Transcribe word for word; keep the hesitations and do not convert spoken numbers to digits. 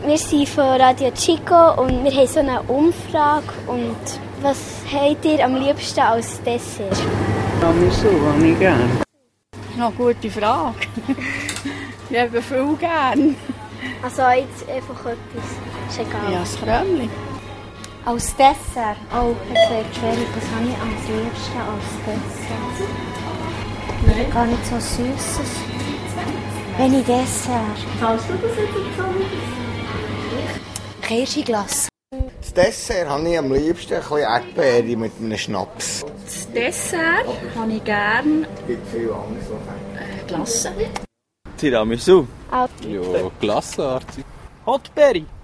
Wir sind von Radio Chico und wir haben so eine Umfrage. Und was habt ihr am liebsten als Dessert? Tiramisu habe ich gerne. Noch eine gute Frage. Ich habe viel gerne. Also jetzt einfach etwas. Ist egal. Ja, das Krömli. Als Dessert? Oh, jetzt wird es schwierig. Was habe ich am liebsten als Dessert? Ich gar nicht so Süßes. Wenn ich Dessert. Kannst du das jetzt so? Kirschglas. Das Dessert habe ich am liebsten ein bisschen Erdbeere mit einem Schnaps. Das Dessert habe ich gerne. Es gibt viel anderes. Äh, Glasse. Tiramisu. Auch. Ja, Glasseartig. Hotberry.